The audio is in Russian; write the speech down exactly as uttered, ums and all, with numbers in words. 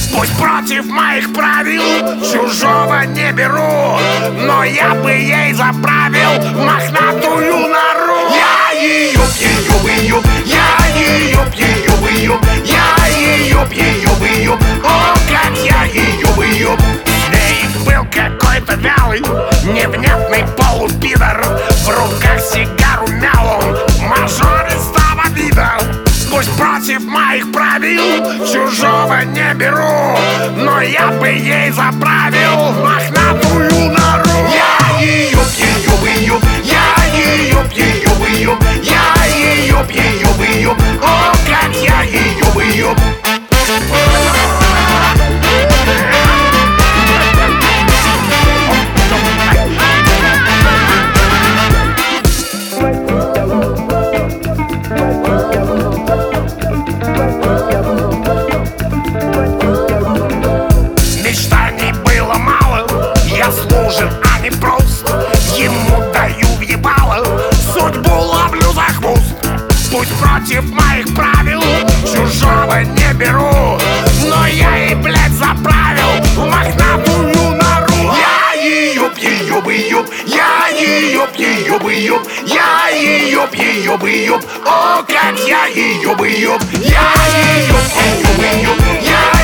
Пусть против моих правил чужого не беру, но я бы ей заправил мохнатую нору. Я ее пью, бью, я ее пью, бью, я ее пью, бью, о, как я ее бью. С ней был какой-то вялый, невнятный полупидор, в руках сигару мял он, мажористого вида. Пусть против моих правил чужого не беру, но я бы ей заправил мохнатую нору. Я ее пью, бью, я ее пью, бью, я ее пью, бью, о, как я ее бью. Мечтаний было мало, я служен, а не прост. Ему даю въебало, судьбу ловлю за хвост. Пусть против моих правил чужого не беру, но я ей, блядь, заправил мохнатую нору. Я ее пью, бью, я ее пью, бью, я ее пью, бью, о, как я ее бью. Я ее пью, бью, я